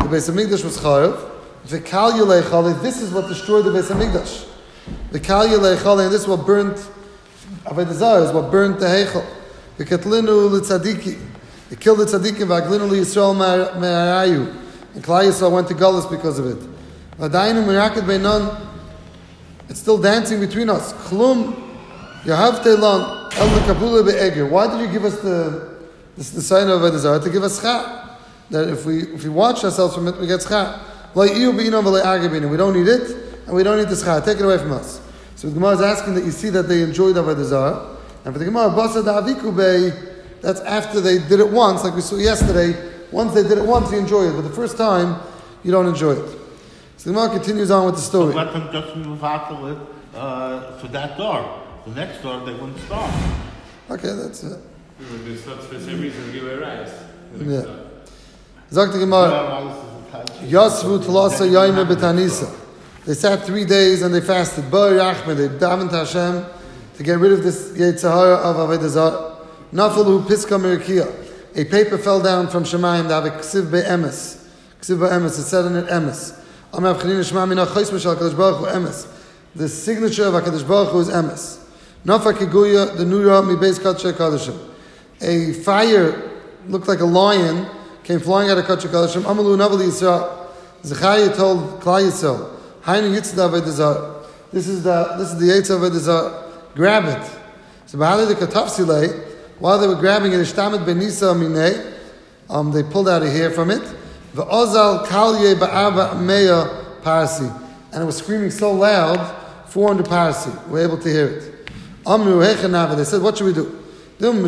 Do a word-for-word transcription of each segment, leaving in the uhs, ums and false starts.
Beis Hamikdash was chayav. The Kal Yulei Chale, this is what destroyed the Beis Hamikdash. The Kal Yulei Chale, and this is what burnt, Avodah Zarah is what burnt the Heichal. The Katlinu L'Tzadiki, they killed the Tzadikim, V'aglinu L'Yisrael Me'arayu. And Klal Yisrael went to Gullus because of it. V'adainu Mirakad Beinon, it's still dancing between us. Chlum Yahavte Lan El L'Kabula Be'eger. Why did you give us the, this, the sign of Avodah Zarah? To give us schar. That if we, if we watch ourselves from it, we get schar. We don't need it, and we don't need the schar. Take it away from us. So the Gemara is asking that you see that they enjoyed Avodah Zarah, and for the Gemara, Basa Da'aviku Bey, that's after they did it once, like we saw yesterday. Once they did it once, you enjoy it, but the first time, you don't enjoy it. So the Gemara continues on with the story. So let them just move out to live uh, for that door. The next door, they wouldn't stop. Okay, that's it. They stopped for the same reason to give a rise. Yeah. Zok the Gemara. Yasvu Tlasa Yaima Betanisa. They sat three days and they fasted. Bar Rachme, they davened Hashem to get rid of this Yetzirah of Avodah Zarah. Nafalu Piska Merikia. A paper fell down from Shemayim. They have a Ksiv Be'emes. Ksiv Be'emes. It said in it Emes. Amav Chanina Shema Mina Chais Mishal Kadosh Baruch Hu Emes. The signature of HaKadosh Baruch Hu is Emes. Nafa Kiguya the Nura Mi Beis Kadosh Kadashim. A fire looked like a lion came flying out of Kadosh Kadashim. Amalu Navali Yisrael. Zechariah told Klal Yisrael, Hainu Yitzda Avodah Zarah. This is the this is the Yitzda Avodah Zarah. Grab it. So Bahali the Katafsilei, while they were grabbing it, Ishtamet Benisa Minei, um, they pulled out a hair from it. V'ozal Kalye Ba'arba Meya Parsi. And it was screaming so loud, four hundred Parsi were able to hear it. Amru Hechanava, they said, what should we do? Maybe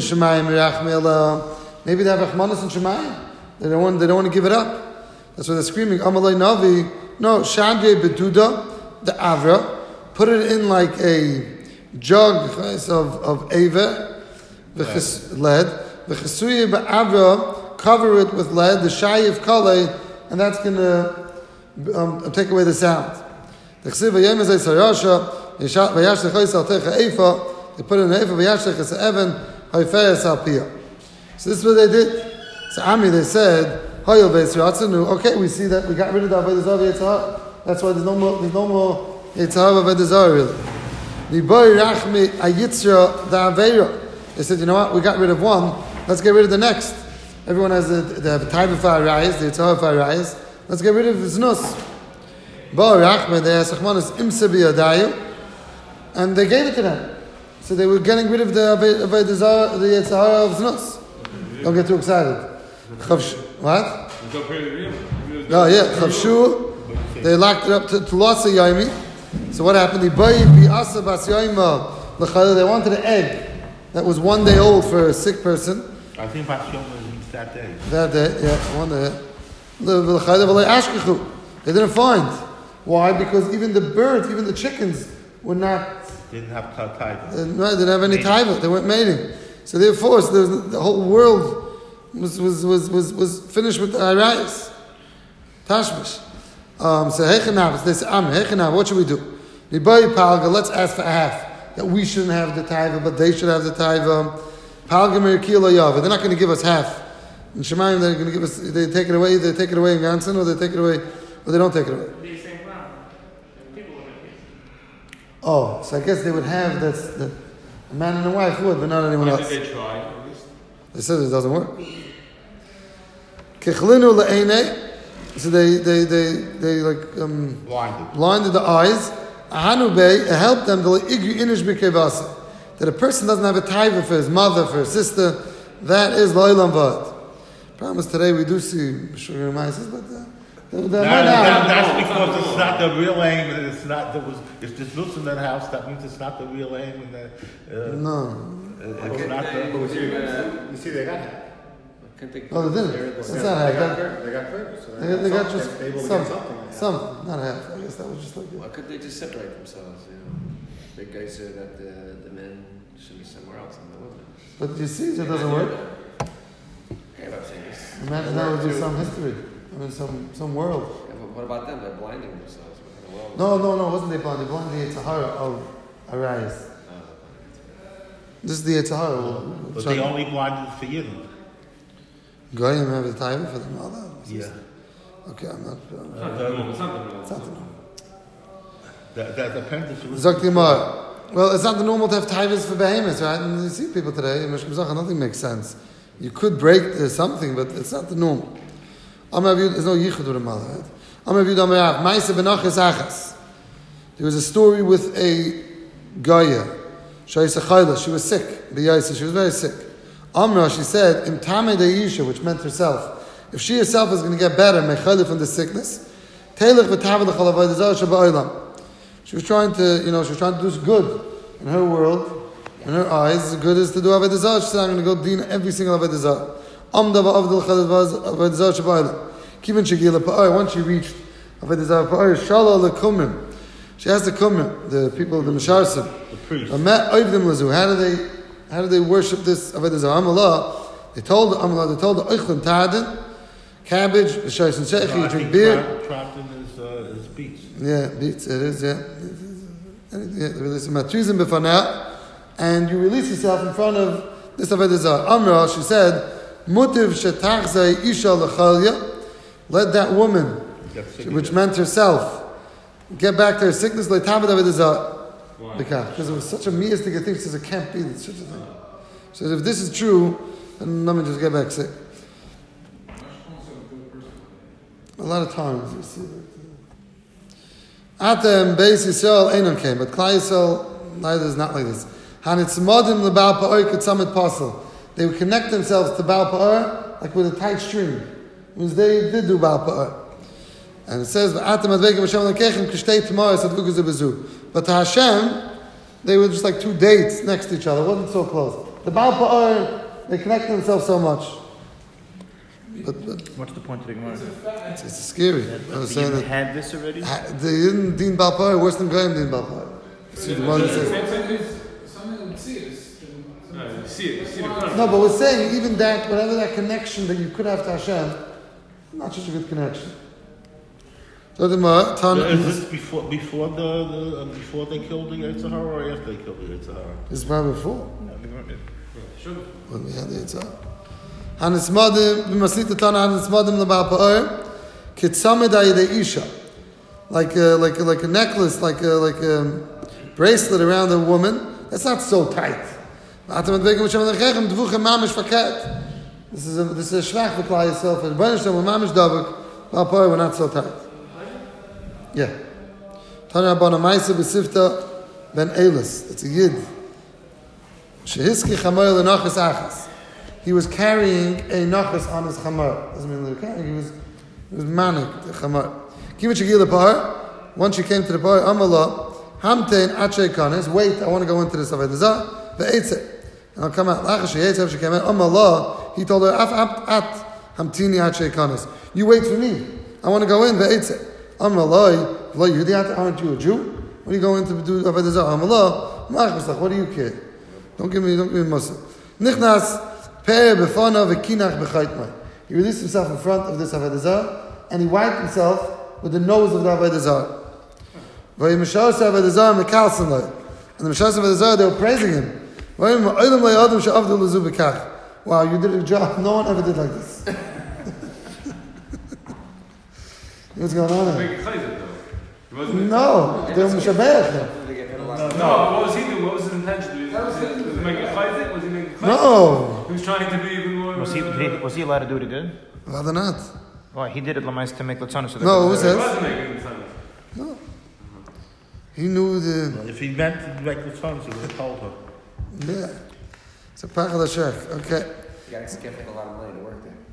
they have Rachmanis and Shemayim. They don't want, they don't want to give it up. That's why they're screaming, Amalei Navi. No, Shadre Beduda, the Avra, put it in like a jug of, of Ava, lead. The Chesuye Ba'avra, cover it with lead, the Shayiv Kale, and that's going to um, take away the sound. The Chesiv Vayem Ezay Sarasha, Vayash Lechois Al Techa Eifa, they put it in Eifa, Vayash Lechois Evan, Haiferes Al Piyah. So this is what they did. So Ami, they said, okay, we see that we got rid of the Avodah Zarah Yetzirah. That's why there's no more, there's no more Yetzirah Avodah Zarah really. They said, you know what, we got rid of one, let's get rid of the next. Everyone has a, they have a Taiva for Arayis, the Yetzirah for Arayis. Let's get rid of Znus. They asked Achmanis Imse B'Yadayu, and they gave it to them. So they were getting rid of the Avodah Zarah, the Yetzirah of Znus. Don't get too excited. What? No, yeah, Chavshu, they locked it up to Lasa Yaimi. So what happened? They wanted an egg that was one day old for a sick person. I think Bas Yom was that day. That day, yeah, one day. They didn't find. Why? Because even the birds, even the chickens, were not. Didn't have taiva. They didn't have any taiva. They weren't mating. So therefore, so there was, the whole world was was was was, was finished with the Arayis. Tashmish. Um, so Hechenav, they say, Am Hechenav, what should we do? Let's ask for half. That we shouldn't have the taiva, but they should have the taiva. They're not going to give us half. In Shemayim, they're going to give us. They take it away. They take it away in Ganson, or they take it away, or they don't take it away. Oh, so I guess they would have that's the a man and a wife would, but not anyone else. Did they try? At least? They said it doesn't work. Kechlinu le'einei. So they they they they like um, blinded blinded the eyes. Ahanu bey helped them to igri inish b'kevasa. That a person doesn't have a taiva for his mother, for his sister. That is lo'ilam vad. Promise today we do see sugar mices, but. Uh, No, no, that, that's because it's not the real aim, and it's not there was. If there's loose in that house, that means it's not the real aim, and the, uh, no, it's okay, not the. You see, they got half. Oh, they didn't. It's not half. They got they got clear. So they, they, they got just able to some, get something. Like some, not half. I guess that was just like. Why could they just separate themselves? You know, the guy said that the the men should be somewhere else than the women. But you see, it doesn't work. Okay, I'm saying this. Imagine that would be some history. I mean, some some world. Yeah, but what about them? They're blinding themselves. What kind of world? No, no, no. It wasn't they blind? They blinded the Yitzhahara of Arayis. This is the Yitzhahara. But they only blinded for Yidden. Goyim have a time for them. All that. Yeah. Okay, I'm not. It's not the normal. It's not the normal. It's not the normal. That, that depends. Zok the Gemara. Well, it's not the normal to have taivas for behemoths, right? And you see people today, in Mishka B'Zacha, nothing makes sense. You could break uh, something, but it's not the normal. There's no yichud with a mother, right? There was a story with a Gaya. She was sick. She was very sick. Amra, she said, Im Tameh Deisha, which meant herself. If she herself is going to get better, mechayla from the sickness, Teilach v'tavah l'chol avodah zarah sheba'olam. She was trying to, you know, she was trying to do good in her world, in her eyes. Good is to do avodah zarah. She said, I'm going to go deen every single avodah zarah. Amda v'avdil chol avodah zarah sheba'olam. Kivin shegila pa'or. Once she reached avodah zarah pa'or, shala l'kumim. She asked the kumim, the people, the misharsim, the priest. How do they, how do they worship this avodah zarah? Amalah. They told the Amalah. They told the oichlin tadin, cabbage, b'shayis and shechi, drink beer. Trapped in his, uh, his beets. Yeah, beets. It is. Yeah. Yeah, they release a matrizim b'fanah, and you release yourself in front of this avodah zarah. Amra, she said, mutiv shetachzai isha l'chalya. Let that woman, which meant herself, get back to her sickness. Like tabed avodah zarah. Because it was such a meistic thing. She says it can't be. It's such a thing. She says if this is true, then let me just get back sick. A lot of times you see that. Atem Beis Yisrael Einon came, but Klal Yisrael neither is not like this. Hanitzmodim lebal pa'or k'tzamet pasel. They would connect themselves to Baal Pa'or like with a tight string. It means they did do Baal Pa'or. And it says, Atem advegim Hashem lekechem kishtei tamaris advugu ze bezu. But to Hashem, they were just like two dates next to each other. It wasn't so close. The Baal Pa'or, they connect themselves so much. But, but what's the point of the Gemara? It's, it's scary. I was saying that had this already. Ha, they didn't Din Baal Pa'or worse than Goyim Din Baal Pa'or. See the one that says. Something would see this. No, you see it. You see the front. No, but we're saying even that, whatever that connection that you could have to Hashem, not such a good connection. So the Gemara, is this before before the, the uh, before they killed the Yetzer Hara or after they killed the Yetzer Hara? This is probably before. Sure. When we had the Yetzer Hara. Hanismadim, b'maslita tana hanismadim lebal pa'or, kitzamed ayidei isha, like a, like a, like a necklace, like a, like a bracelet around a woman. That's not so tight. This is a this is a shvach for Klal Yisrael. And Baruch Hashem, mamish davuk, bal pa'or, we're not so tight. Yeah. Tana Abana Maisa b'sifta ben Elis. It's a yid. Shehiski chamoy lenachas achas. He was carrying a nachas on his chamar. Doesn't mean he was carrying. He was, he was manic, the chamar. Kivit shegil lepar. Once she came to the par, Amala, hamtein achay kanes. Wait, I want to go into this avodah zarah. Ve'etzeh, and I'll come out. Lachas sheyetzeh, she came out. Amala, he told her, af at at hamtini achay kanes. You wait for me. I want to go in. Ve'etzeh. Amala, lo Yehudi, aren't you a Jew? What are you going to do avodah zarah? Amala, ma'ach, what do you care? Don't give me, don't give me mussar. Nichnas. He released himself in front of this avodah zarah, and he wiped himself with the nose of the avodah zarah. And the Mishas avodah zarah, they were praising him. Wow, you did a job. No one ever did like this. What's going on there? No, they were mishabeach him. No, what was he doing? What was his intention? Was he making chayzik? Was he making chayzik? No. He was trying to be even more. Was he, was he allowed to do it again? Rather not. Well, he did it lamais to make latzana. So no, who He says? wasn't making latzana. No. He knew the. Well, if he meant to make the tongues, he would have told her. Yeah. It's a pachal hashech. Okay. You gotta skip like a lot of money to work there.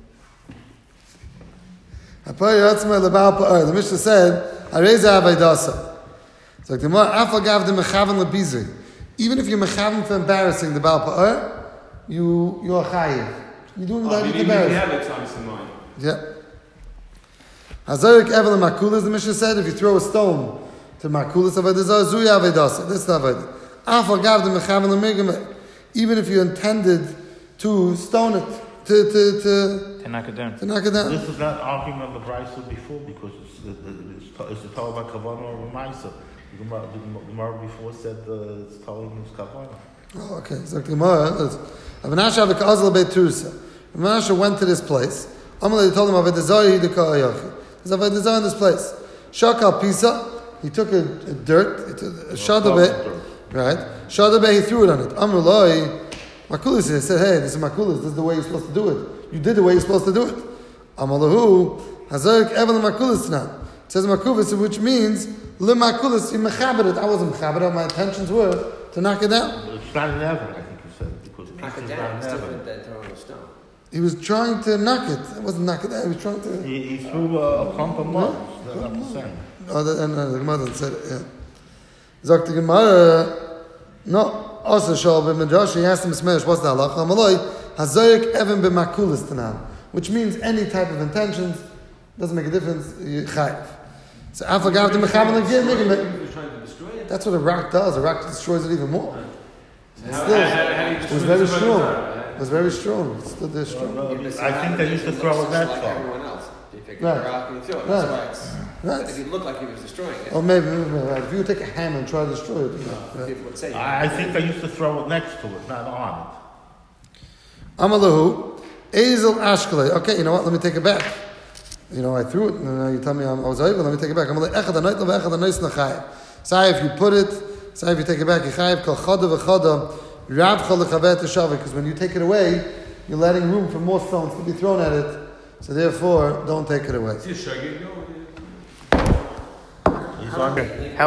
The Mishnah said, "Areza avaydasa." So the more afagav the mechavan lebizri. Even if you're mechavan for embarrassing the Baal Pa'or, you you're chayiv. You're doing Oh, that you with didn't even embarrassing. have it in mind. Yeah. Hazarik evel makulas. The Mishnah said, if you throw a stone to makulas avodah zarah, zuya avaydasa. This is the avodah. Afagav the mechavan lemigam. Even if you intended to stone it, to to to to knock it down. to knock it down. This is not arguing on the Brisa before because it's it's, it's, it's told about kavanah or Maisa. The Gemara, the Gemara before said uh, it's telling his kavanah. Oh, okay. So the Gemara, Avanasha v'ka'azal beit Turusa. Avanasha went to this place. Amalei told him avodah zarah hi deka'ayachi. There's a design in this place. Shakal Pisa, he took a, a dirt, he took a shadabe, right? Shadabe, he threw it on it. Amrulai, Makulis, he said, hey, this is Makulis, this is the way you're supposed to do it. You did the way you're supposed to do it. Amalahu, Hazarik Evan Makulis now. It says Makulis, which means, Le Makulis, he mechabered it. I wasn't mechabered, my intentions were to knock it down. It's not an ever, I think you said, because Knock pizza it is down. not It's an different ever. than throwing a stone. He was trying to knock it. It wasn't knock it down, he was trying to... He, he threw a, a clump of mud. That's not the same. Oh, the, and, uh, the Gemara didn't say it, yeah. Zok the Gemara, no, also Shal ben Midrash, he asked him, Smesh, what's the halacha? Amaloi, Hazoyik Evan ben Makulis Tanan, which means any type of intentions, doesn't make a difference, you chayiv. So, Afagav the Mechamel again, He was trying to destroy it. that's what a rock does, a rock destroys it even more. How- Still, how- how do you it was destroy very the strong. Mechamel? It was very strong. It's still there strong. No, Yeah, but see, I think they used to it throw looks it that like far. everyone else. You pick Right. a rock and you throw it. Right. That's why it's. Right. If it looked like he was destroying it, Or maybe, maybe, maybe, if you take a hammer and try to destroy it, you know, right. people would say. I, I think they used to throw it next to it, not on Amalahu, Ezel Ashkale. Okay, you know what? Let me take it back. You know, I threw it, and now you tell me I'm, I was able. Let me take it back. Amalahu, Echad Anayt Lava Echad Anayt Nachayev. Say if you put it, say if you take it back, Yechayev Kol Chada V'Chada, Rav Chol Lechavet Teshavik. Because when you take it away, you're letting room for more stones to be thrown at it. So therefore, don't take it away. Is he a shaggy? No, it. He's on. How